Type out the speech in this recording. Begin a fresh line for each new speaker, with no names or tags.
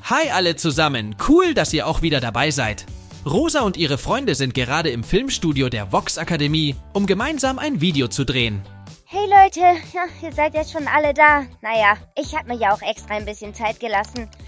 Hi alle zusammen, cool, dass ihr auch wieder dabei seid. Rosa und ihre Freunde sind gerade im Filmstudio der Vox Akademie, um gemeinsam ein Video zu drehen.
Hey Leute, ja, ihr seid jetzt schon alle da. Naja, ich habe mir ja auch extra ein bisschen Zeit gelassen.